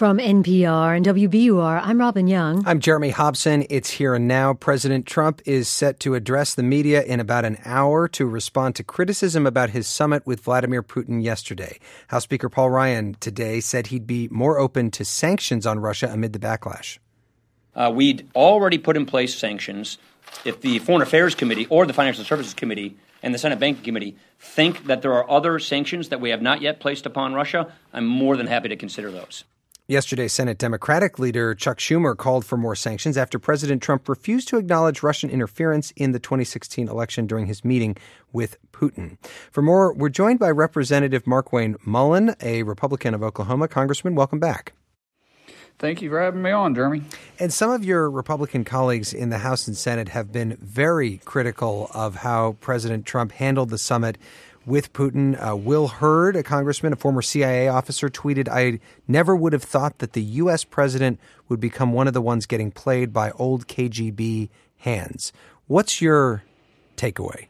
From NPR and WBUR, I'm Robin Young. I'm Jeremy Hobson. It's Here and Now. President Trump is set to address the media in about an hour to respond to criticism about his summit with Vladimir Putin yesterday. House Speaker Paul Ryan today said he'd be more open to sanctions on Russia amid the backlash. We'd already put in place sanctions. If the Foreign Affairs Committee or the Financial Services Committee and the Senate Banking Committee think that there are other sanctions that we have not yet placed upon Russia, I'm more than happy to consider those. Yesterday, Senate Democratic leader Chuck Schumer called for more sanctions after President Trump refused to acknowledge Russian interference in the 2016 election during his meeting with Putin. For more, we're joined by Representative Markwayne Mullin, a Republican of Oklahoma. Congressman, welcome back. Thank you for having me on, Jeremy. And some of your Republican colleagues in the House and Senate have been very critical of how President Trump handled the summit with Putin. Will Hurd, a congressman, a former CIA officer, tweeted, "I never would have thought that the U.S. president would become one of the ones getting played by old KGB hands." What's your takeaway?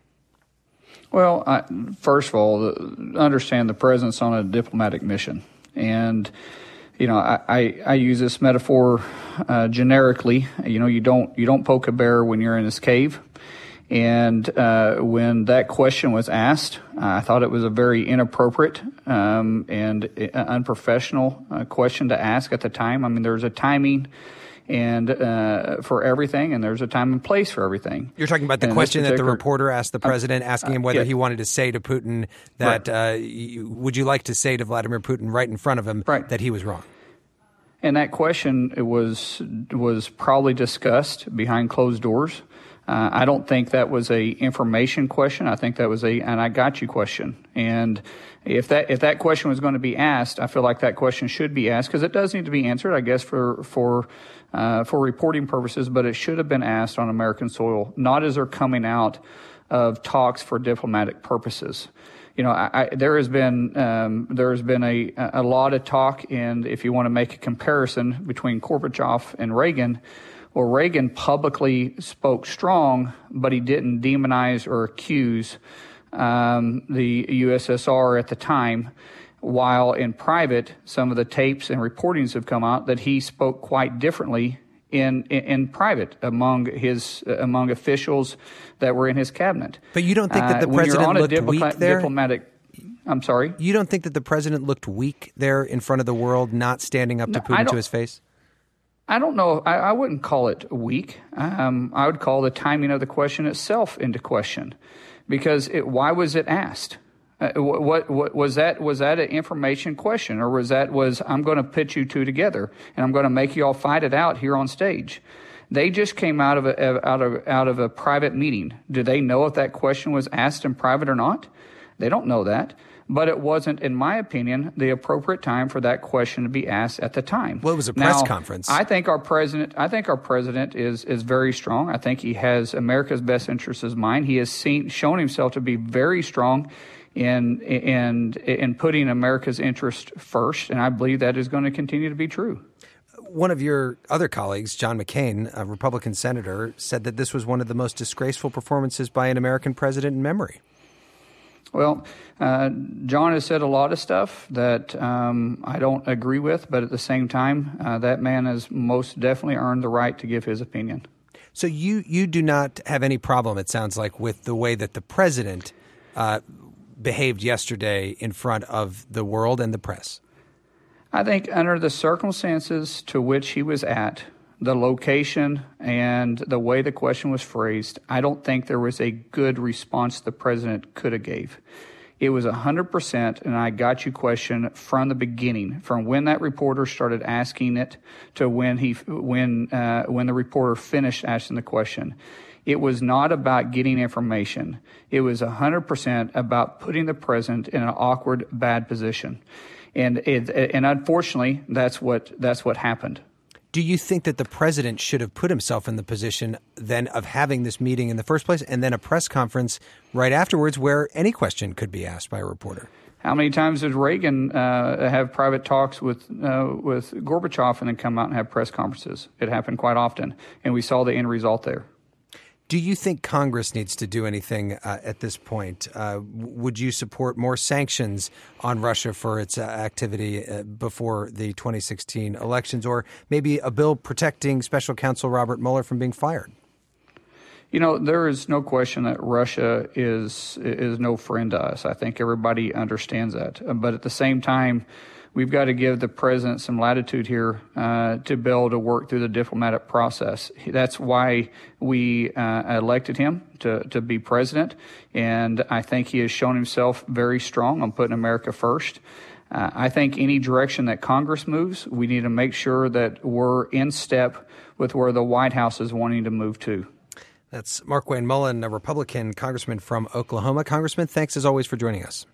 Well, first of all, understand the president's on a diplomatic mission. And, you know, I use this metaphor generically. You know, you don't poke a bear when you're in his cave. And when that question was asked, I thought it was a very inappropriate and unprofessional question to ask at the time. I mean, there's a timing and for everything, and there's a time and place for everything. You're talking about the question that the reporter asked the president, asking him whether he wanted to say to Putin that, would you like to say to Vladimir Putin right in front of him that he was wrong? And that question was probably discussed behind closed doors. I don't think that was a information question. I think that was an I got you question. And if that question was going to be asked, I feel like that question should be asked because it does need to be answered, I guess, for reporting purposes. But it should have been asked on American soil, not as they're coming out of talks for diplomatic purposes. You know, there has been a lot of talk, and if you want to make a comparison between Gorbachev and Reagan. Well, Reagan publicly spoke strong, but he didn't demonize or accuse the USSR at the time, while in private, some of the tapes and reportings have come out that he spoke quite differently in private among officials that were in his cabinet. But you don't think that the president looked weak there? I'm sorry? You don't think that the president looked weak there in front of the world, not standing up to Putin to his face? I don't know. I wouldn't call it weak. I would call the timing of the question itself into question, because why was it asked? What was that? Was that an information question, or was I'm going to pit you two together and I'm going to make you all fight it out here on stage? They just came out of a private meeting. Do they know if that question was asked in private or not? They don't know that. But it wasn't, in my opinion, the appropriate time for that question to be asked at the time. Well, it was a press conference. I think our president is very strong. I think he has America's best interests in mind. He has shown himself to be very strong in putting America's interest first, and I believe that is going to continue to be true. One of your other colleagues, John McCain, a Republican senator, said that this was one of the most disgraceful performances by an American president in memory. Well, John has said a lot of stuff that I don't agree with, but at the same time, that man has most definitely earned the right to give his opinion. So you do not have any problem, it sounds like, with the way that the president behaved yesterday in front of the world and the press? I think under the circumstances to which he was at, the location and the way the question was phrased, I don't think there was a good response the president could have gave. It was 100% an I got you question from the beginning, from when that reporter started asking it to when the reporter finished asking the question. It was not about getting information. It was 100% about putting the president in an awkward, bad position. And unfortunately, that's what happened. Do you think that the president should have put himself in the position then of having this meeting in the first place and then a press conference right afterwards where any question could be asked by a reporter? How many times did Reagan have private talks with Gorbachev and then come out and have press conferences? It happened quite often, and we saw the end result there. Do you think Congress needs to do anything at this point? Would you support more sanctions on Russia for its activity before the 2016 elections, or maybe a bill protecting Special Counsel Robert Mueller from being fired? You know, there is no question that Russia is no friend to us. I think everybody understands that. But at the same time, we've got to give the president some latitude here to be able to work through the diplomatic process. That's why we elected him to be president, and I think he has shown himself very strong on putting America first. I think any direction that Congress moves, we need to make sure that we're in step with where the White House is wanting to move to. That's Markwayne Mullin, a Republican congressman from Oklahoma. Congressman, thanks as always for joining us.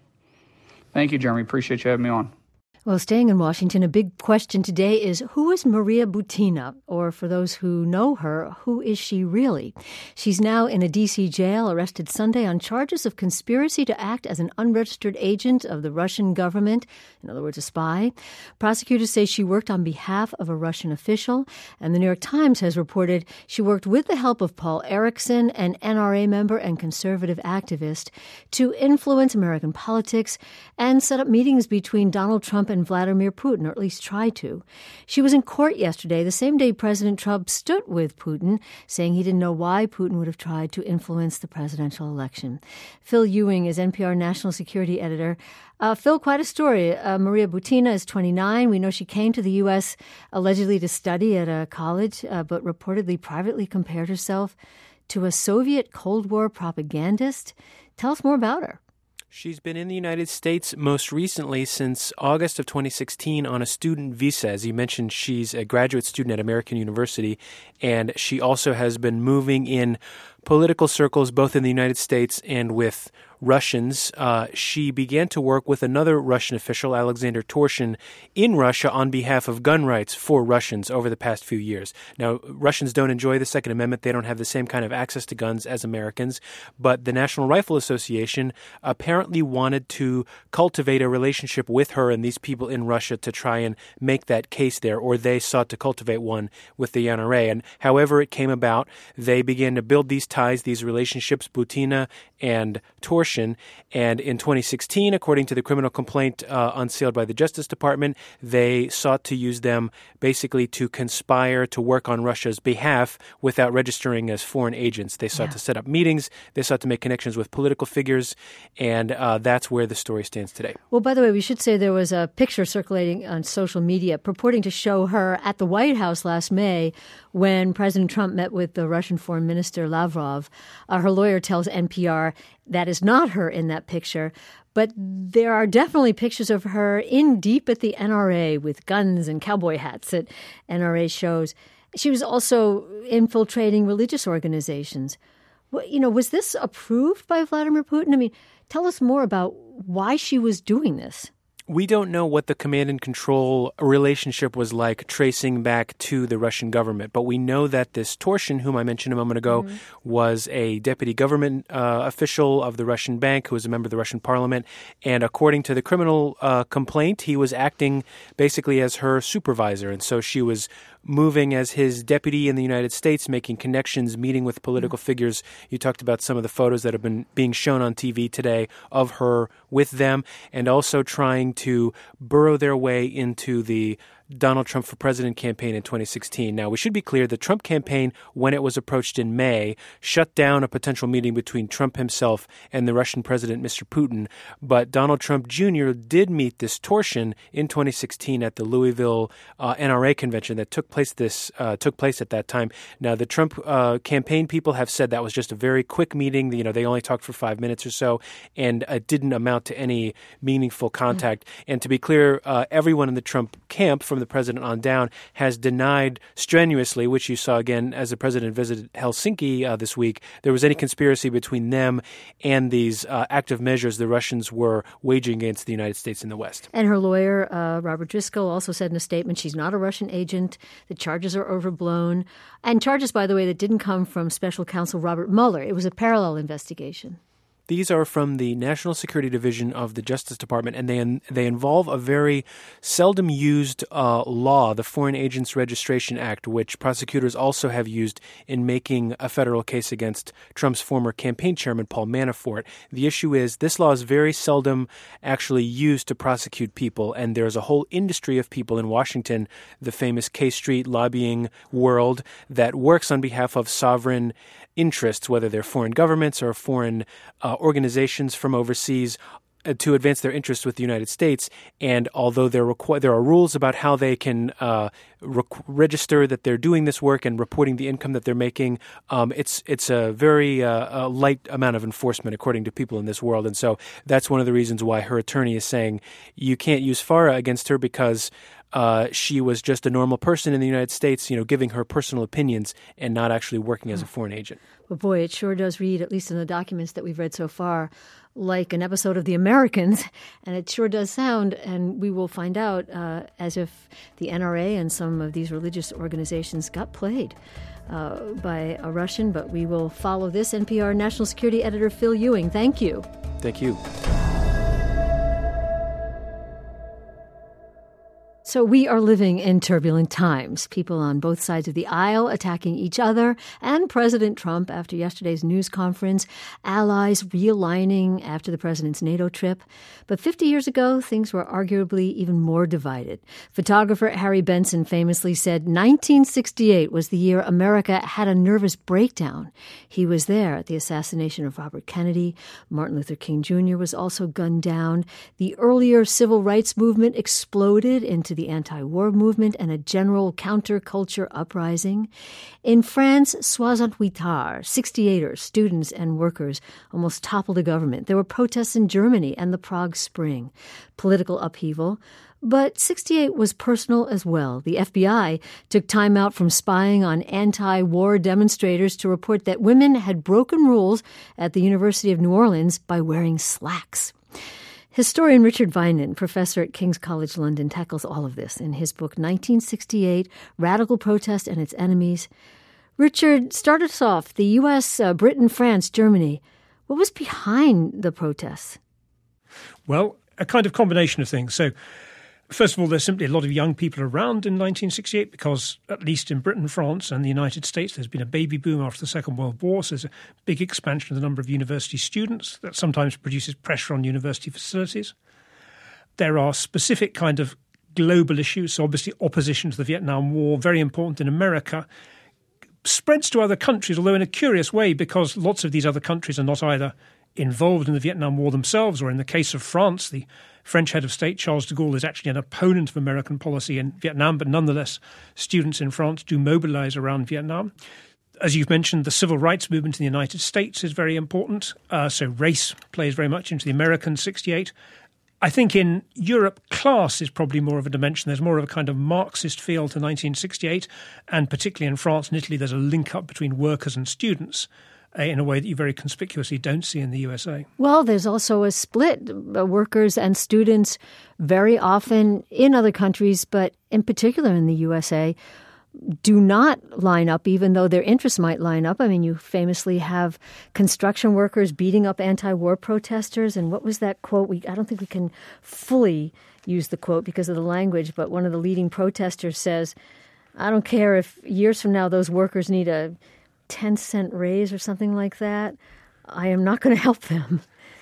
Thank you, Jeremy. Appreciate you having me on. Well, staying in Washington, a big question today is, who is Maria Butina? Or for those who know her, who is she really? She's now in a D.C. jail, arrested Sunday on charges of conspiracy to act as an unregistered agent of the Russian government, in other words, a spy. Prosecutors say she worked on behalf of a Russian official, and the New York Times has reported she worked with the help of Paul Erickson, an NRA member and conservative activist, to influence American politics and set up meetings between Donald Trump and Vladimir Putin, or at least try to. She was in court yesterday, the same day President Trump stood with Putin, saying he didn't know why Putin would have tried to influence the presidential election. Phil Ewing is NPR national security editor. Phil, quite a story. Maria Butina is 29. We know she came to the U.S. allegedly to study at a college, but reportedly privately compared herself to a Soviet Cold War propagandist. Tell us more about her. She's been in the United States most recently since August of 2016 on a student visa. As you mentioned, she's a graduate student at American University, and she also has been moving in political circles both in the United States and with Russians. She began to work with another Russian official, Alexander Torshin, in Russia on behalf of gun rights for Russians over the past few years. Now, Russians don't enjoy the Second Amendment. They don't have the same kind of access to guns as Americans. But the National Rifle Association apparently wanted to cultivate a relationship with her and these people in Russia to try and make that case there, or they sought to cultivate one with the NRA. And however it came about, they began to build these ties, these relationships, Butina and Torshin. And in 2016, according to the criminal complaint unsealed by the Justice Department, they sought to use them basically to conspire to work on Russia's behalf without registering as foreign agents. They sought to set up meetings. They sought to make connections with political figures. And that's where the story stands today. Well, by the way, we should say there was a picture circulating on social media purporting to show her at the White House last May when President Trump met with the Russian Foreign Minister Lavrov. Her lawyer tells NPR that is not her in that picture, but there are definitely pictures of her in deep at the NRA with guns and cowboy hats at NRA shows. She was also infiltrating religious organizations. Was this approved by Vladimir Putin? I mean, tell us more about why she was doing this. We don't know what the command and control relationship was like tracing back to the Russian government, but we know that this Torshin, whom I mentioned a moment ago, was a deputy government official of the Russian bank who was a member of the Russian parliament. And according to the criminal complaint, he was acting basically as her supervisor. And so she was moving as his deputy in the United States, making connections, meeting with political figures. You talked about some of the photos that have been being shown on TV today of her with them, and also trying to burrow their way into the Donald Trump for President campaign in 2016. Now, we should be clear, the Trump campaign, when it was approached in May, shut down a potential meeting between Trump himself and the Russian president, Mr. Putin. But Donald Trump Jr. did meet this Torshin in 2016 at the Louisville NRA convention that took place at that time. Now, the Trump campaign people have said that was just a very quick meeting. They only talked for 5 minutes or so, and it didn't amount to any meaningful contact. And to be clear, everyone in the Trump camp, from the president on down, has denied strenuously, which you saw again as the president visited Helsinki this week, there was any conspiracy between them and these active measures the Russians were waging against the United States in the West. And her lawyer, Robert Driscoll, also said in a statement she's not a Russian agent. The charges are overblown. And charges, by the way, that didn't come from special counsel Robert Mueller. It was a parallel investigation. These are from the National Security Division of the Justice Department, and they involve a very seldom used law, the Foreign Agents Registration Act, which prosecutors also have used in making a federal case against Trump's former campaign chairman, Paul Manafort. The issue is this law is very seldom actually used to prosecute people, and there's a whole industry of people in Washington, the famous K Street lobbying world, that works on behalf of sovereign interests, whether they're foreign governments or foreign organizations from overseas, to advance their interests with the United States. And although there are rules about how they can register that they're doing this work and reporting the income that they're making, it's a very light amount of enforcement according to people in this world. And so that's one of the reasons why her attorney is saying you can't use FARA against her, because she was just a normal person in the United States, giving her personal opinions and not actually working as a foreign agent. Well, boy, it sure does read, at least in the documents that we've read so far, like an episode of The Americans, and it sure does sound, and we will find out, as if the NRA and some of these religious organizations got played by a Russian. But we will follow this. NPR National Security Editor Phil Ewing, thank you. Thank you. So we are living in turbulent times. People on both sides of the aisle attacking each other and President Trump after yesterday's news conference, allies realigning after the president's NATO trip. But 50 years ago, things were arguably even more divided. Photographer Harry Benson famously said 1968 was the year America had a nervous breakdown. He was there at the assassination of Robert Kennedy. Martin Luther King Jr. was also gunned down. The earlier civil rights movement exploded into the anti-war movement and a general counterculture uprising. In France, 68ers, 68ers, students and workers, almost toppled a government. There were protests in Germany and the Prague Spring. Political upheaval. But 68 was personal as well. The FBI took time out from spying on anti-war demonstrators to report that women had broken rules at the University of New Orleans by wearing slacks. Historian Richard Vineland, professor at King's College London, tackles all of this in his book, 1968, Radical Protest and Its Enemies. Richard, start us off. The U.S., Britain, France, Germany. What was behind the protests? Well, a kind of combination of things. So, first of all, there's simply a lot of young people around in 1968 because, at least in Britain, France and the United States, there's been a baby boom after the Second World War. So there's a big expansion of the number of university students that sometimes produces pressure on university facilities. There are specific kind of global issues. So obviously opposition to the Vietnam War, very important in America, spreads to other countries, although in a curious way because lots of these other countries are not either involved in the Vietnam War themselves, or in the case of France, the French head of state, Charles de Gaulle, is actually an opponent of American policy in Vietnam, but nonetheless, students in France do mobilize around Vietnam. As you've mentioned, the civil rights movement in the United States is very important. So race plays very much into the American 68. I think in Europe, class is probably more of a dimension. There's more of a kind of Marxist feel to 1968, and particularly in France and Italy, there's a link up between workers and students in a way that you very conspicuously don't see in the USA. Well, there's also a split. Workers and students very often in other countries, but in particular in the USA, do not line up, even though their interests might line up. I mean, you famously have construction workers beating up anti-war protesters. And what was that quote? I don't think we can fully use the quote because of the language, but one of the leading protesters says, I don't care if years from now those workers need a 10-cent raise or something like that. I am not going to help them.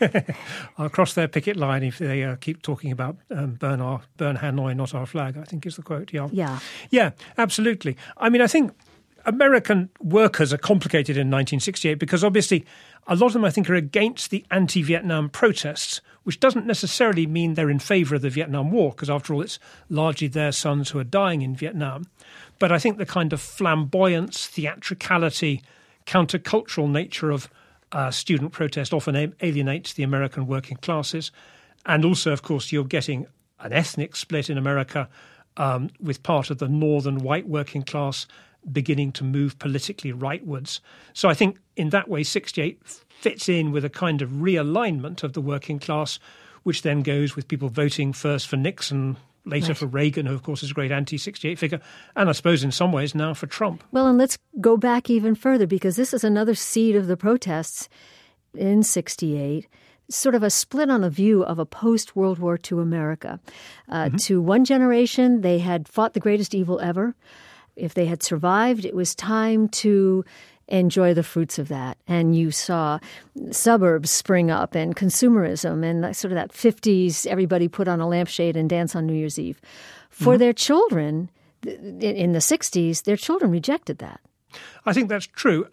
I'll cross their picket line if they keep talking about burn Hanoi, not our flag, I think is the quote. Yeah, absolutely. I mean, I think American workers are complicated in 1968 because obviously a lot of them, I think, are against the anti-Vietnam protests, which doesn't necessarily mean they're in favor of the Vietnam War, because after all, it's largely their sons who are dying in Vietnam. But I think the kind of flamboyance, theatricality, countercultural nature of student protest often alienates the American working classes. And also, of course, you're getting an ethnic split in America with part of the northern white working class beginning to move politically rightwards. So I think in that way, 68 fits in with a kind of realignment of the working class, which then goes with people voting first for Nixon, later for Reagan, who, of course, is a great anti-68 figure, and I suppose in some ways now for Trump. Well, and let's go back even further, because this is another seed of the protests. in 68, sort of a split on a view of a post-World War II America. To one generation, they had fought the greatest evil ever. If they had survived, it was time to enjoy the fruits of that. And you saw suburbs spring up and consumerism and sort of that 50s, everybody put on a lampshade and dance on New Year's Eve. For their children, in the 60s, their children rejected that. I think that's true.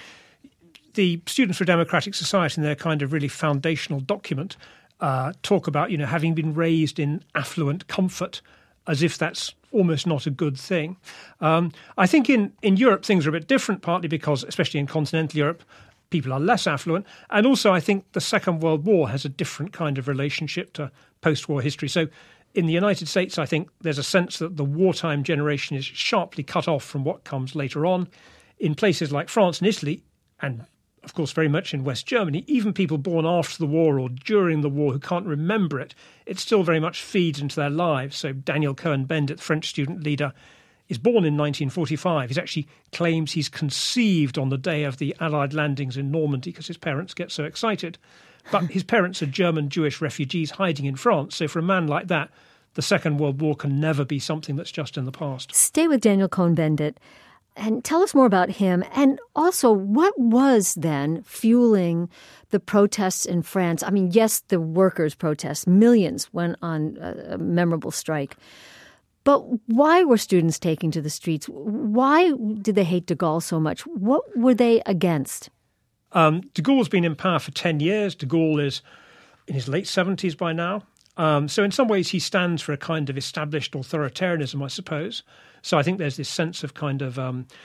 The Students for a Democratic Society, in their kind of really foundational document, talk about, having been raised in affluent comfort, as if that's almost not a good thing. I think in Europe things are a bit different, partly because, especially in continental Europe, people are less affluent. And also I think the Second World War has a different kind of relationship to post-war history. So in the United States, I think there's a sense that the wartime generation is sharply cut off from what comes later on. In places like France and Italy, and of course very much in West Germany, even people born after the war or during the war who can't remember it, it still very much feeds into their lives. So Daniel Cohn-Bendit, the French student leader, is born in 1945. He actually claims he's conceived on the day of the Allied landings in Normandy because his parents get so excited. But his parents are German Jewish refugees hiding in France. So for a man like that, the Second World War can never be something that's just in the past. Stay with Daniel Cohn-Bendit and tell us more about him. And also, what was then fueling the protests in France? I mean, yes, the workers' protests, millions went on a memorable strike. But why were students taking to the streets? Why did they hate de Gaulle so much? What were they against? De Gaulle's been in power for 10 years. De Gaulle is in his late 70s by now. So in some ways he stands for a kind of established authoritarianism, I suppose. So I think there's this sense of kind of,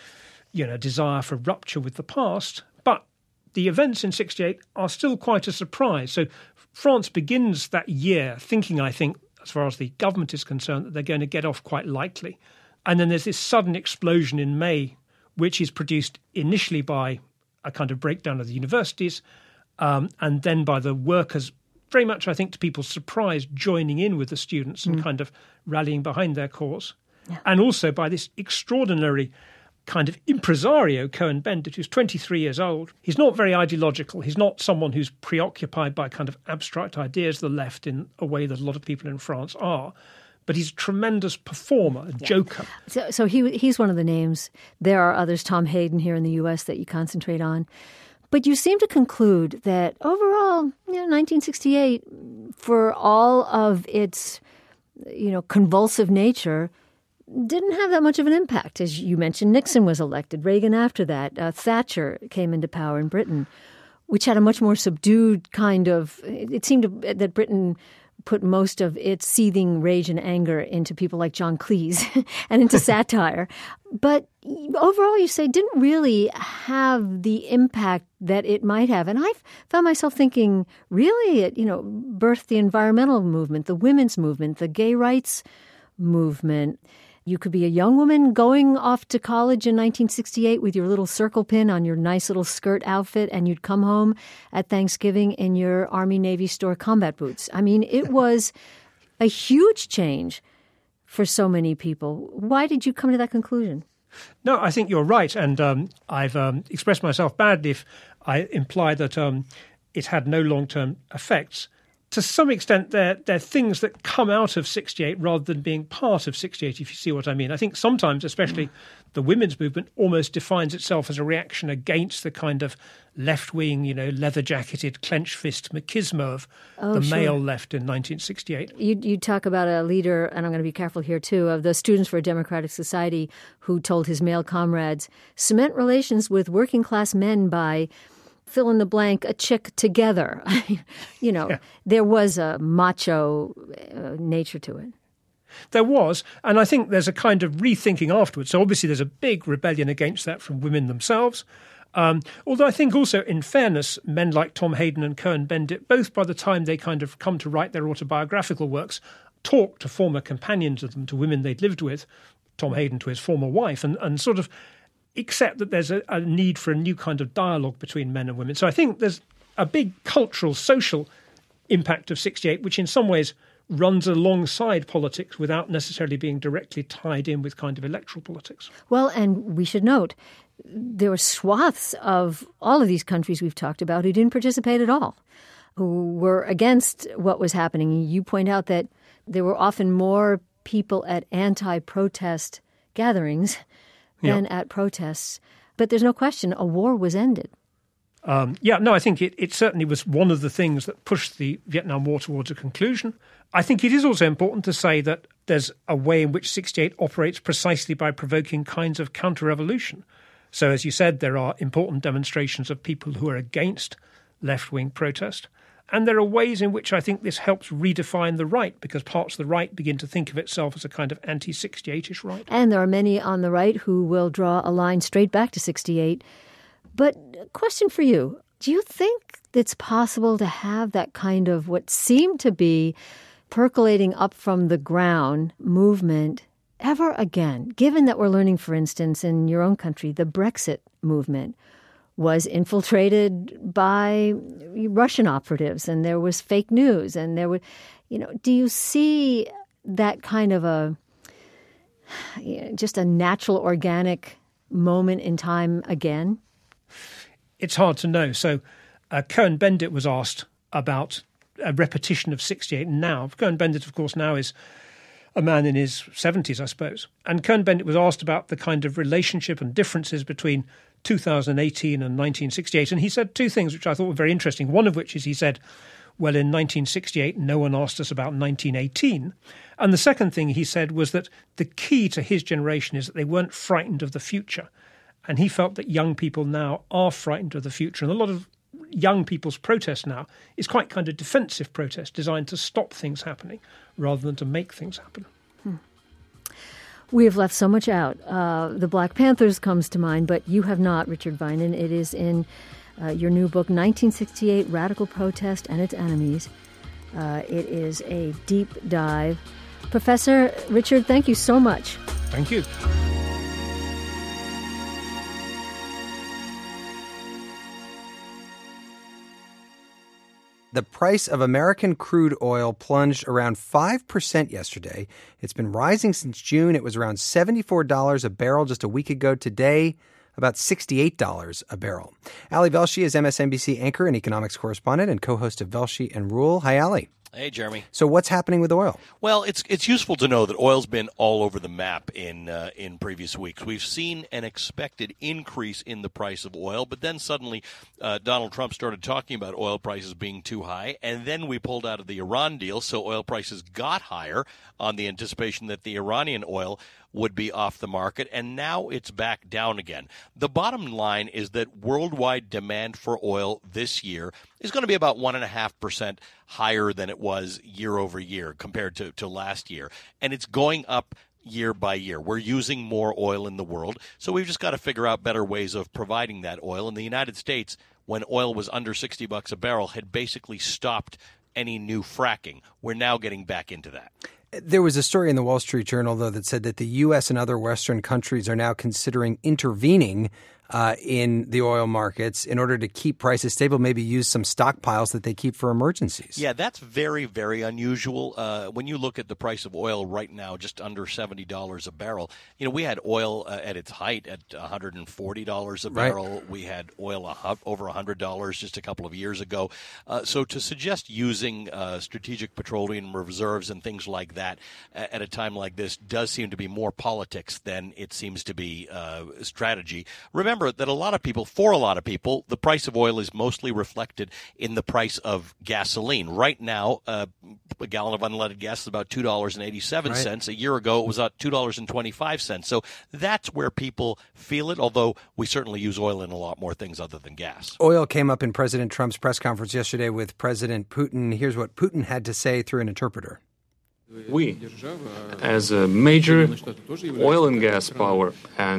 desire for rupture with the past. But the events in 68 are still quite a surprise. So France begins that year thinking, I think, as far as the government is concerned, that they're going to get off quite lightly. And then there's this sudden explosion in May, which is produced initially by a kind of breakdown of the universities, and then by the workers, very much, I think, to people's surprise, joining in with the students and kind of rallying behind their cause. Yeah. And also by this extraordinary kind of impresario, Cohn-Bendit, who's 23 years old. He's not very ideological. He's not someone who's preoccupied by kind of abstract ideas of the left in a way that a lot of people in France are. But he's a tremendous performer, a joker. So he's one of the names. There are others, Tom Hayden here in the U.S., that you concentrate on. But you seem to conclude that overall, 1968, for all of its, convulsive nature, didn't have that much of an impact. As you mentioned, Nixon was elected. Reagan after that. Thatcher came into power in Britain, which had a much more subdued kind of... It seemed that Britain put most of its seething rage and anger into people like John Cleese and into satire. But overall, you say, didn't really have the impact that it might have. And I've found myself thinking, really, it, birthed the environmental movement, the women's movement, the gay rights movement. You could be a young woman going off to college in 1968 with your little circle pin on your nice little skirt outfit, and you'd come home at Thanksgiving in your Army Navy store combat boots. I mean, it was a huge change for so many people. Why did you come to that conclusion? No, I think you're right. And I've expressed myself badly if I imply that it had no long-term effects. To some extent, they're things that come out of 68 rather than being part of 68, if you see what I mean. I think sometimes, especially the women's movement, almost defines itself as a reaction against the kind of left-wing, leather-jacketed, clenched-fist machismo of male left in 1968. You talk about a leader, and I'm going to be careful here too, of the Students for a Democratic Society who told his male comrades, cement relations with working-class men by... fill in the blank, a chick together. There was a macho nature to it. There was, and I think there's a kind of rethinking afterwards. So obviously there's a big rebellion against that from women themselves. Although I think also, in fairness, men like Tom Hayden and Cohn-Bendit, both by the time they kind of come to write their autobiographical works, talk to former companions of them, to women they'd lived with, Tom Hayden to his former wife, and sort of accept that there's a need for a new kind of dialogue between men and women. So I think there's a big cultural, social impact of 68, which in some ways runs alongside politics without necessarily being directly tied in with kind of electoral politics. Well, and we should note, there were swaths of all of these countries we've talked about who didn't participate at all, who were against what was happening. You point out that there were often more people at anti-protest gatherings than at protests. But there's no question a war was ended. I think it certainly was one of the things that pushed the Vietnam War towards a conclusion. I think it is also important to say that there's a way in which 68 operates precisely by provoking kinds of counter-revolution. So, as you said, there are important demonstrations of people who are against left-wing protest. And there are ways in which I think this helps redefine the right, because parts of the right begin to think of itself as a kind of anti-68-ish right. And there are many on the right who will draw a line straight back to 68. But a question for you. Do you think it's possible to have that kind of what seemed to be percolating up from the ground movement ever again, given that we're learning, for instance, in your own country, the Brexit movement was infiltrated by Russian operatives, and there was fake news, and there would, do you see that kind of just a natural, organic moment in time again? It's hard to know. So Cohn-Bendit was asked about a repetition of 68 now. Cohn-Bendit, of course, now is a man in his 70s, I suppose. And Cohn-Bendit was asked about the kind of relationship and differences between 2018 and 1968. And he said two things which I thought were very interesting. One of which is he said, well, in 1968, no one asked us about 1918. And the second thing he said was that the key to his generation is that they weren't frightened of the future. And he felt that young people now are frightened of the future. And a lot of young people's protest now is quite kind of defensive protest designed to stop things happening rather than to make things happen. We have left so much out. The Black Panthers comes to mind, but you have not, Richard Vinan. It is in your new book, 1968, Radical Protest and Its Enemies. It is a deep dive. Professor Richard, thank you so much. Thank you. The price of American crude oil plunged around 5% yesterday. It's been rising since June. It was around $74 a barrel just a week ago. Today, about $68 a barrel. Ali Velshi is MSNBC anchor and economics correspondent and co-host of Velshi and Rule. Hi, Ali. Hey, Jeremy. So what's happening with oil? Well, it's useful to know that oil's been all over the map in previous weeks. We've seen an expected increase in the price of oil, but then suddenly Donald Trump started talking about oil prices being too high, and then we pulled out of the Iran deal, so oil prices got higher on the anticipation that the Iranian oil would be off the market, and now it's back down again. The bottom line is that worldwide demand for oil this year is going to be about 1.5% higher than it was year over year compared to last year, and it's going up year by year. We're using more oil in the world, so we've just got to figure out better ways of providing that oil. In the United States, when oil was under $60 a barrel, had basically stopped any new fracking. We're now getting back into that. There was a story in the Wall Street Journal, though, that said that the U.S. and other Western countries are now considering intervening in the oil markets in order to keep prices stable, maybe use some stockpiles that they keep for emergencies. Yeah, that's very, very unusual. When you look at the price of oil right now, just under $70 a barrel, we had oil at its height at $140 a barrel. Right. We had oil over $100 just a couple of years ago. So to suggest using strategic petroleum reserves and things like that at a time like this does seem to be more politics than it seems to be strategy. Remember that for a lot of people, the price of oil is mostly reflected in the price of gasoline. Right now, a gallon of unleaded gas is about $2.87. Right. A year ago, it was at $2.25. So that's where people feel it, although we certainly use oil in a lot more things other than gas. Oil came up in President Trump's press conference yesterday with President Putin. Here's what Putin had to say through an interpreter. We, as a major oil and gas power and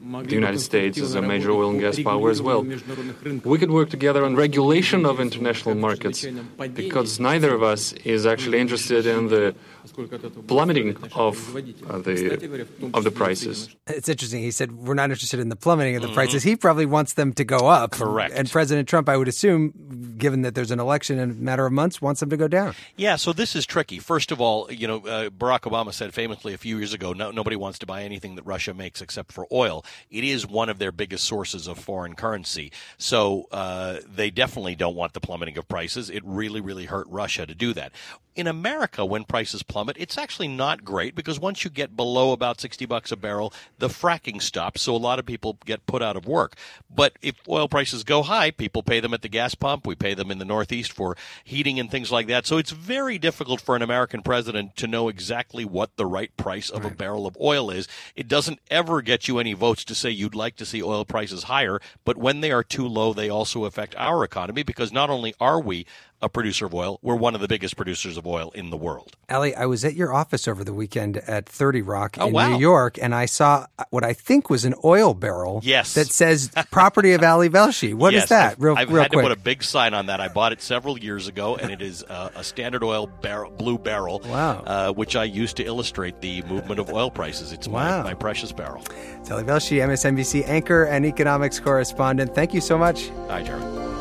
The United States is a major oil and gas power as well. We could work together on regulation of international markets because neither of us is actually interested in the plummeting of the prices. It's interesting. He said we're not interested in the plummeting of the prices. He probably wants them to go up. Correct. And President Trump, I would assume, given that there's an election in a matter of months, wants them to go down. Yeah, so this is tricky. First of all, Barack Obama said famously a few years ago, nobody wants to buy anything that Russia makes except for oil. It is one of their biggest sources of foreign currency. So they definitely don't want the plummeting of prices. It really, really hurt Russia to do that. In America, when prices plummet, it's actually not great because once you get below about $60 a barrel, the fracking stops. So a lot of people get put out of work. But if oil prices go high, people pay them at the gas pump. We pay them in the Northeast for heating and things like that. So it's very difficult for an American president to know exactly what the right price of a barrel of oil is. It doesn't ever get you any votes to say you'd like to see oil prices higher. But when they are too low, they also affect our economy because not only are we a producer of oil, we're one of the biggest producers of oil in the world. Ali, I was at your office over the weekend at 30 Rock in wow. New York, and I saw what I think was an oil barrel that says property of Ali Velshi. What is that? I've had to put a big sign on that. I bought it several years ago, and it is a Standard Oil blue barrel, which I use to illustrate the movement of oil prices. It's my precious barrel. It's Ali Velshi, MSNBC anchor and economics correspondent. Thank you so much. Hi, Jerry.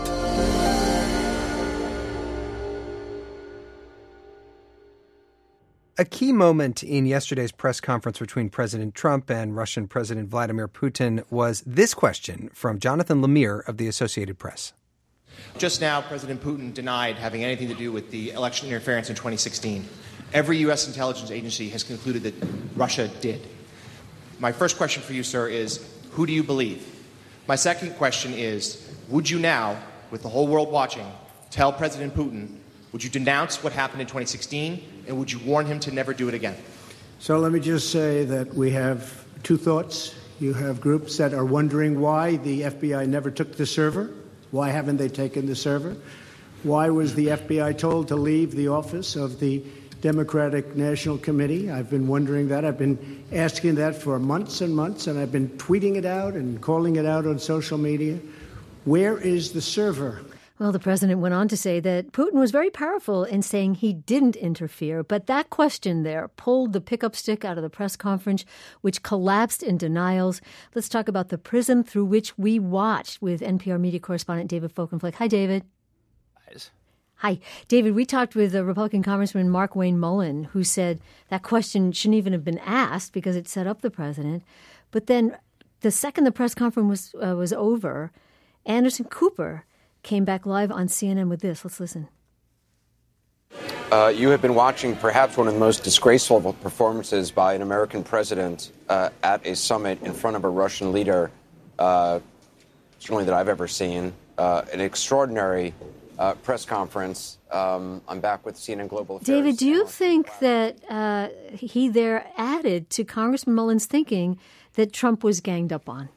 A key moment in yesterday's press conference between President Trump and Russian President Vladimir Putin was this question from Jonathan Lemire of the Associated Press. Just now, President Putin denied having anything to do with the election interference in 2016. Every U.S. intelligence agency has concluded that Russia did. My first question for you, sir, is who do you believe? My second question is, would you now, with the whole world watching, tell President Putin, would you denounce what happened in 2016, and would you warn him to never do it again? So let me just say that we have two thoughts. You have groups that are wondering why the FBI never took the server. Why haven't they taken the server? Why was the FBI told to leave the office of the Democratic National Committee? I've been wondering that. I've been asking that for months and months, and I've been tweeting it out and calling it out on social media. Where is the server? Well, the president went on to say that Putin was very powerful in saying he didn't interfere. But that question there pulled the pickup stick out of the press conference, which collapsed in denials. Let's talk about the prism through which we watched with NPR media correspondent David Folkenflik. Hi, David. Hi. David, we talked with Republican Congressman Mark Wayne Mullen, who said that question shouldn't even have been asked because it set up the president. But then the second the press conference was over, Anderson Cooper came back live on CNN with this. Let's listen. You have been watching perhaps one of the most disgraceful performances by an American president at a summit in front of a Russian leader, certainly that I've ever seen. An extraordinary press conference. I'm back with CNN Global Affairs. David, do you think that he there added to Congressman Mullen's thinking that Trump was ganged up on?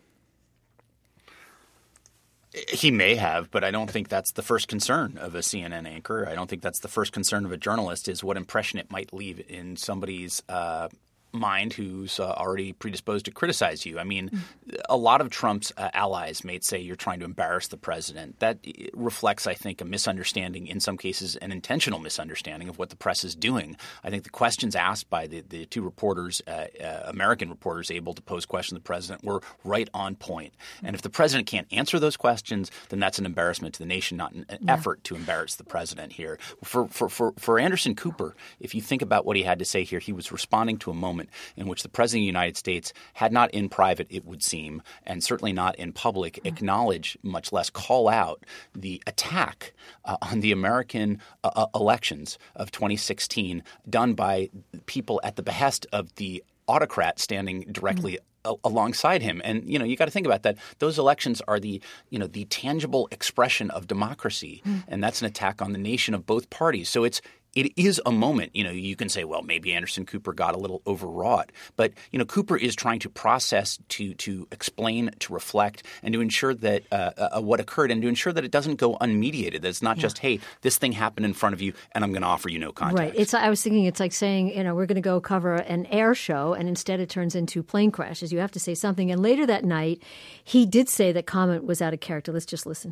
He may have, but I don't think that's the first concern of a CNN anchor. I don't think that's the first concern of a journalist is what impression it might leave in somebody's mind who's already predisposed to criticize you. I mean, a lot of Trump's allies may say you're trying to embarrass the president. That reflects, I think, a misunderstanding, in some cases an intentional misunderstanding of what the press is doing. I think the questions asked by the two reporters, American reporters able to pose questions to the president, were right on point. And if the president can't answer those questions, then that's an embarrassment to the nation, not an effort to embarrass the president here. For Anderson Cooper, if you think about what he had to say here, he was responding to a moment in which the President of the United States had not in private, it would seem, and certainly not in public, acknowledge, much less call out, the attack on the American elections of 2016 done by people at the behest of the autocrat standing directly alongside him. And, you got to think about that. Those elections are the tangible expression of democracy. And that's an attack on the nation of both parties. So it's it is a moment. You can say, well, maybe Anderson Cooper got a little overwrought. But, Cooper is trying to process, to explain, to reflect, and to ensure that what occurred and to ensure that it doesn't go unmediated, that it's not just, hey, this thing happened in front of you and I'm going to offer you no context. Right. I was thinking it's like saying, we're going to go cover an air show, and instead it turns into plane crashes. You have to say something. And later that night, he did say that comment was out of character. Let's just listen.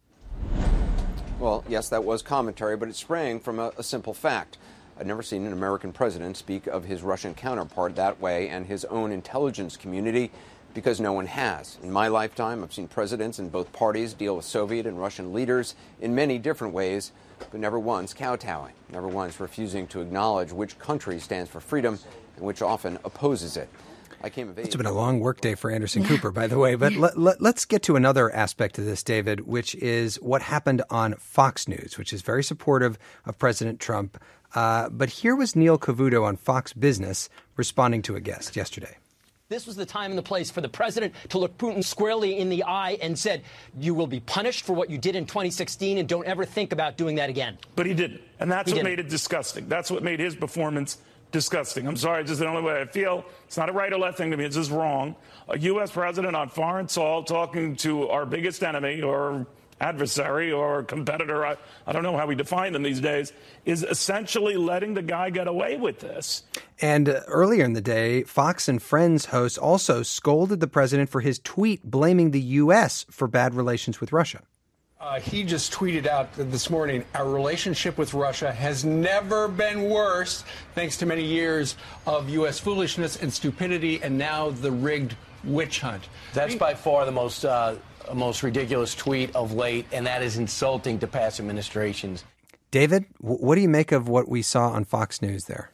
Well, yes, that was commentary, but it sprang from a simple fact. I'd never seen an American president speak of his Russian counterpart that way and his own intelligence community, because no one has. In my lifetime, I've seen presidents in both parties deal with Soviet and Russian leaders in many different ways, but never once kowtowing, never once refusing to acknowledge which country stands for freedom and which often opposes it. It's been a long workday for Anderson Cooper, by the way. But let's get to another aspect of this, David, which is what happened on Fox News, which is very supportive of President Trump. But here was Neil Cavuto on Fox Business responding to a guest yesterday. This was the time and the place for the president to look Putin squarely in the eye and said, you will be punished for what you did in 2016 and don't ever think about doing that again. But he didn't. And that's what made it disgusting. That's what made his performance disgusting. I'm sorry, it's just the only way I feel. It's not a right or left thing to me. It's just wrong. A U.S. president on foreign soil talking to our biggest enemy or adversary or competitor, I don't know how we define them these days, is essentially letting the guy get away with this. And earlier in the day, Fox and Friends host also scolded the president for his tweet blaming the U.S. for bad relations with Russia. He just tweeted out this morning, our relationship with Russia has never been worse, thanks to many years of U.S. foolishness and stupidity, and now the rigged witch hunt. That's by far the most ridiculous tweet of late, and that is insulting to past administrations. David, what do you make of what we saw on Fox News there?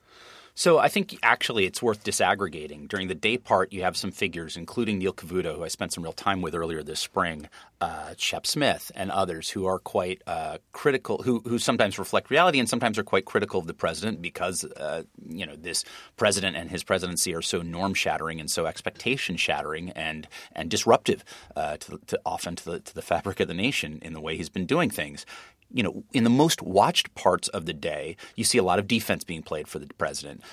So I think actually it's worth disaggregating. During the day part, you have some figures, including Neil Cavuto, who I spent some real time with earlier this spring, Shep Smith, and others who are quite critical, who sometimes reflect reality and sometimes are quite critical of the president because this president and his presidency are so norm-shattering and so expectation-shattering and disruptive often to the fabric of the nation in the way he's been doing things. In the most watched parts of the day, you see a lot of defense being played for the president.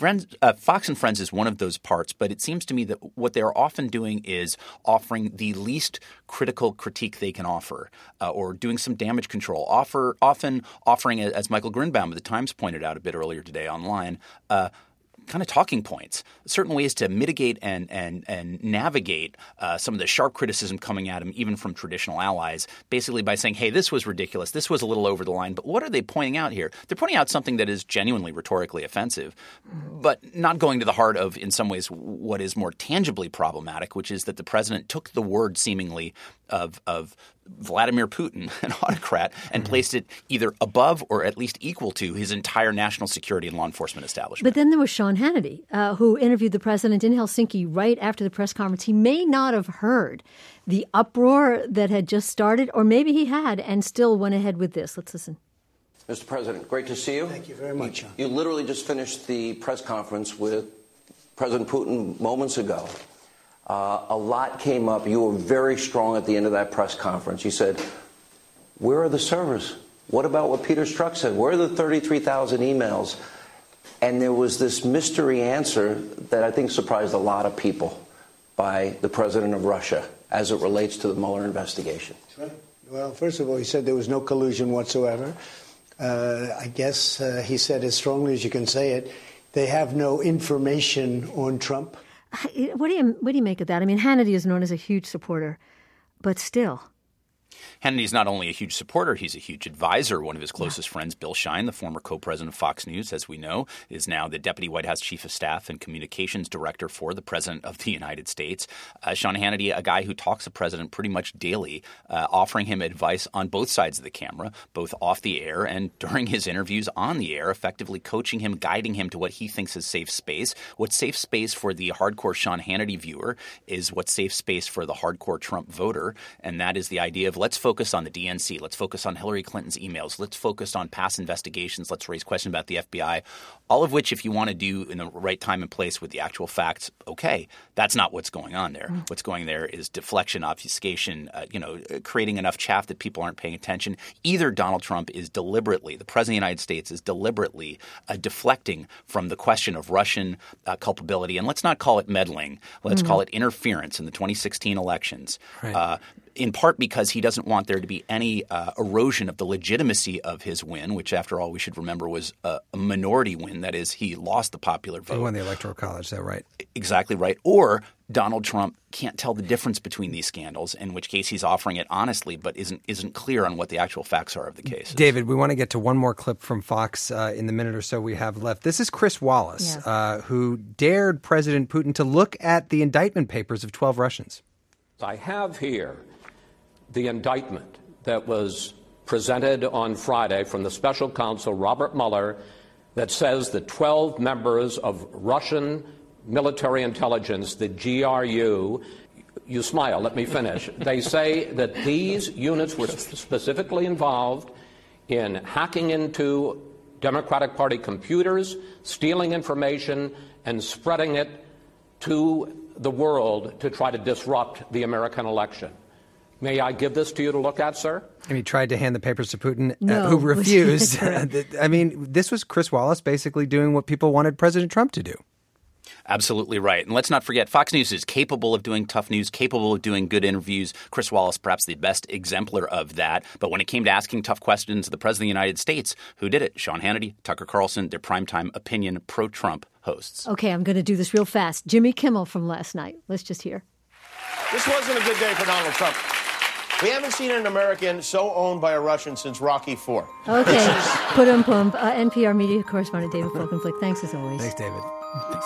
Fox and Friends is one of those parts, but it seems to me that what they're often doing is offering the least critical critique they can offer or doing some damage control, often offering, as Michael Grinbaum of The Times pointed out a bit earlier today online, kind of talking points, certain ways to mitigate and navigate some of the sharp criticism coming at him, even from traditional allies, basically by saying, hey, this was ridiculous, this was a little over the line. But what are they pointing out here? They're pointing out something that is genuinely rhetorically offensive, but not going to the heart of, in some ways, what is more tangibly problematic, which is that the president took the word seemingly of Vladimir Putin, an autocrat, and placed it either above or at least equal to his entire national security and law enforcement establishment. But then there was Sean Hannity, who interviewed the president in Helsinki right after the press conference. He may not have heard the uproar that had just started, or maybe he had and still went ahead with this. Let's listen. Mr. President, great to see you. Thank you very much, John. You literally just finished the press conference with President Putin moments ago. A lot came up. You were very strong at the end of that press conference. You said, where are the servers? What about what Peter Strzok said? Where are the 33,000 emails? And there was this mystery answer that I think surprised a lot of people by the president of Russia as it relates to the Mueller investigation. Right. Well, first of all, he said there was no collusion whatsoever. I guess he said as strongly as you can say it, they have no information on Trump. What do you make of that? I mean, Hannity is known as a huge supporter, but still. Hannity's not only a huge supporter, he's a huge advisor. One of his closest friends, Bill Shine, the former co-president of Fox News, as we know, is now the deputy White House chief of staff and communications director for the president of the United States. Sean Hannity, a guy who talks to the president pretty much daily, offering him advice on both sides of the camera, both off the air and during his interviews on the air, effectively coaching him, guiding him to what he thinks is safe space. What's safe space for the hardcore Sean Hannity viewer is what's safe space for the hardcore Trump voter, and that is the idea of let's focus on the DNC. Let's focus on Hillary Clinton's emails. Let's focus on past investigations. Let's raise questions about the FBI, all of which, if you want to do in the right time and place with the actual facts, okay. That's not what's going on there. What's going there is deflection, obfuscation, creating enough chaff that people aren't paying attention. Either Donald Trump is deliberately, the President of the United States is deliberately deflecting from the question of Russian culpability. And let's not call it meddling. Let's call it interference in the 2016 elections. Right. In part because he doesn't want there to be any erosion of the legitimacy of his win, which, after all, we should remember was a minority win. That is, he lost the popular vote. He won the Electoral College, is that right? Exactly right. Or Donald Trump can't tell the difference between these scandals, in which case he's offering it honestly but isn't clear on what the actual facts are of the case. David, we want to get to one more clip from Fox in the minute or so we have left. This is Chris Wallace, who dared President Putin to look at the indictment papers of 12 Russians. I have here the indictment that was presented on Friday from the special counsel Robert Mueller that says that 12 members of Russian military intelligence, the GRU, you smile, let me finish. They say that these units were specifically involved in hacking into Democratic Party computers, stealing information, and spreading it to the world to try to disrupt the American election. May I give this to you to look at, sir? And he tried to hand the papers to Putin, No. who refused. I mean, this was Chris Wallace basically doing what people wanted President Trump to do. Absolutely right. And let's not forget, Fox News is capable of doing tough news, capable of doing good interviews. Chris Wallace, perhaps the best exemplar of that. But when it came to asking tough questions to the President of the United States, who did it? Sean Hannity, Tucker Carlson, their primetime opinion pro-Trump hosts. Okay, I'm going to do this real fast. Jimmy Kimmel from last night. Let's just hear. This wasn't a good day for Donald Trump. We haven't seen an American so owned by a Russian since Rocky IV. Okay, put-um-pump. NPR media correspondent David Folkenflik. Thanks as always. Thanks, David. Thanks.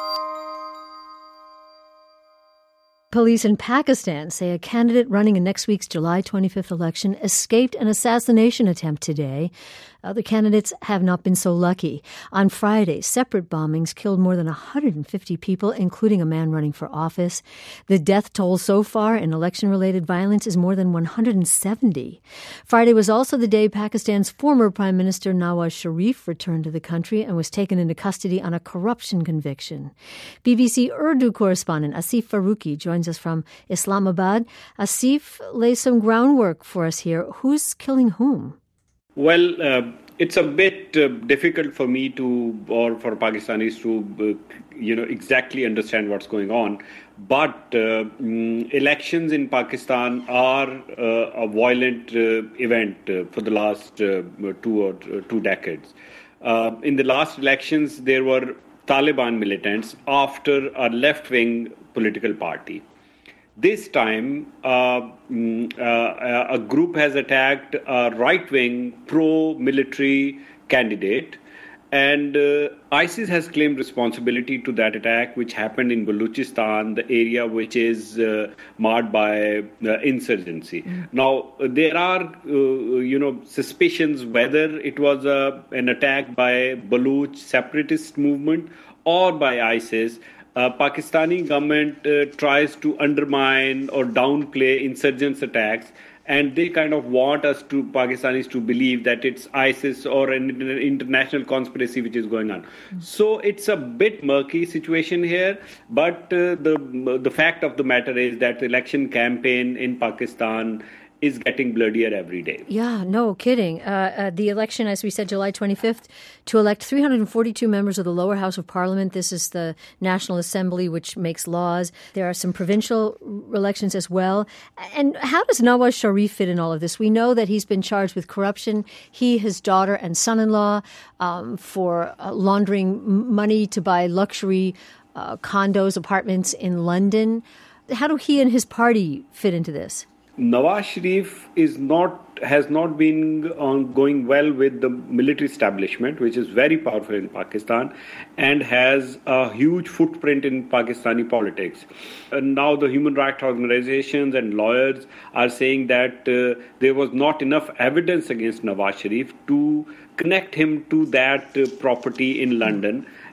Police in Pakistan say a candidate running in next week's July 25th election escaped an assassination attempt today. Other candidates have not been so lucky. On Friday, separate bombings killed more than 150 people, including a man running for office. The death toll so far in election-related violence is more than 170. Friday was also the day Pakistan's former Prime Minister Nawaz Sharif returned to the country and was taken into custody on a corruption conviction. BBC Urdu correspondent Asif Faruqi joins us from Islamabad. Asif, lay some groundwork for us here. Who's killing whom? Well, it's a bit difficult for me or for Pakistanis to, exactly understand what's going on. But elections in Pakistan are a violent event for the last two decades. In the last elections, there were Taliban militants after a left-wing political party. This time, a group has attacked a right-wing pro-military candidate, and ISIS has claimed responsibility to that attack, which happened in Balochistan, the area which is marred by insurgency. Now, there are, suspicions whether it was an attack by Baloch separatist movement or by ISIS. Pakistani government tries to undermine or downplay insurgents' attacks, and they kind of want Pakistanis to believe that it's ISIS or an international conspiracy which is going on. So it's a bit murky situation here, but the fact of the matter is that the election campaign in Pakistan is getting bloodier every day. Yeah, no kidding. The election, as we said, July 25th, to elect 342 members of the lower house of parliament. This is the National Assembly, which makes laws. There are some provincial elections as well. And how does Nawaz Sharif fit in all of this? We know that he's been charged with corruption. He, his daughter, and son-in-law for laundering money to buy luxury condos, apartments in London. How do he and his party fit into this? Nawaz Sharif has not been going well with the military establishment, which is very powerful in Pakistan and has a huge footprint in Pakistani politics. And now the human rights organizations and lawyers are saying that there was not enough evidence against Nawaz Sharif to connect him to that property in London.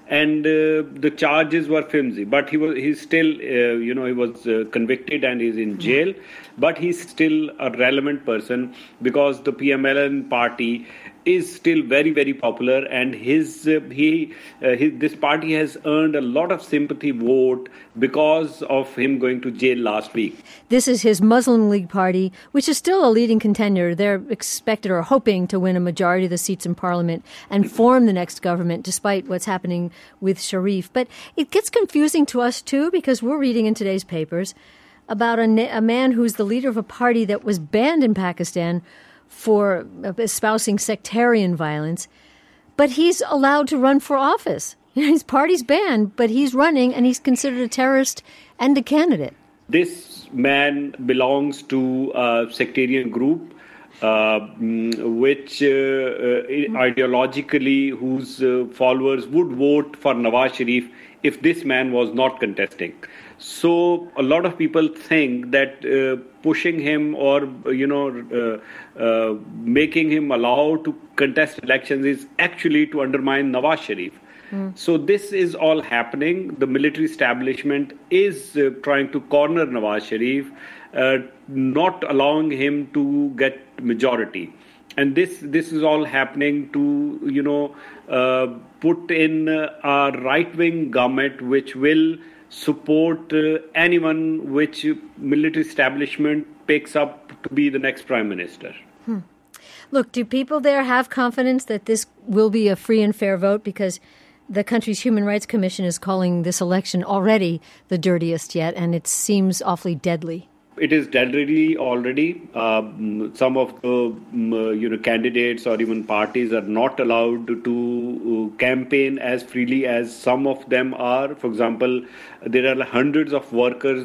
and the charges were flimsy. But he's still, he was convicted and is in jail. But he's still a relevant person because the PMLN party is still very, very popular, and this party has earned a lot of sympathy vote because of him going to jail last week. This is his Muslim League Party, which is still a leading contender. They're expected or hoping to win a majority of the seats in Parliament and form the next government, despite what's happening with Sharif. But it gets confusing to us, too, because we're reading in today's papers about a man who's the leader of a party that was banned in Pakistan for espousing sectarian violence, but he's allowed to run for office. His party's banned, but he's running, and he's considered a terrorist and a candidate. This man belongs to a sectarian group, which ideologically, whose followers would vote for Nawaz Sharif if this man was not contesting. So a lot of people think that pushing him or making him allowed to contest elections is actually to undermine Nawaz Sharif. So this is all happening. The military establishment is trying to corner Nawaz Sharif, not allowing him to get majority. And this is all happening to put in a right-wing government which will support anyone which military establishment picks up to be the next prime minister. Look, do people there have confidence that this will be a free and fair vote? Because the country's Human Rights Commission is calling this election already the dirtiest yet, and it seems awfully deadly. It is deadly already. Some of the candidates or even parties are not allowed to campaign as freely as some of them are. For example, there are hundreds of workers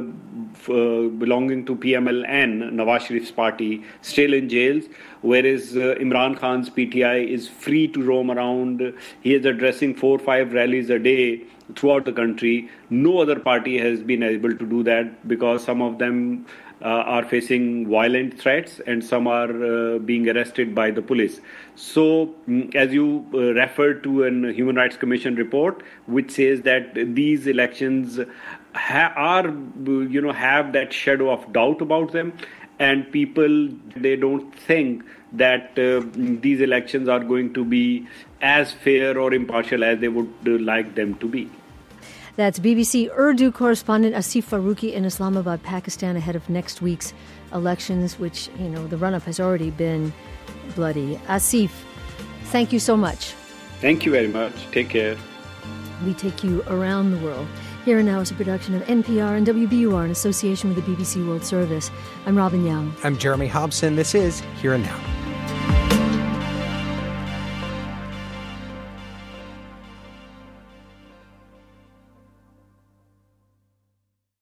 belonging to PMLN, Nawaz Sharif's party, still in jails, whereas Imran Khan's PTI is free to roam around. He is addressing 4 or 5 rallies a day throughout the country. No other party has been able to do that because some of them are facing violent threats and some are being arrested by the police. So, as you referred to a Human Rights Commission report, which says that these elections have that shadow of doubt about them, and people, they don't think that these elections are going to be as fair or impartial as they would like them to be. That's BBC Urdu correspondent Asif Faruqi in Islamabad, Pakistan, ahead of next week's elections, which, the run-up has already been bloody. Asif, thank you so much. Thank you very much. Take care. We take you around the world. Here and Now is a production of NPR and WBUR in association with the BBC World Service. I'm Robin Young. I'm Jeremy Hobson. This is Here and Now.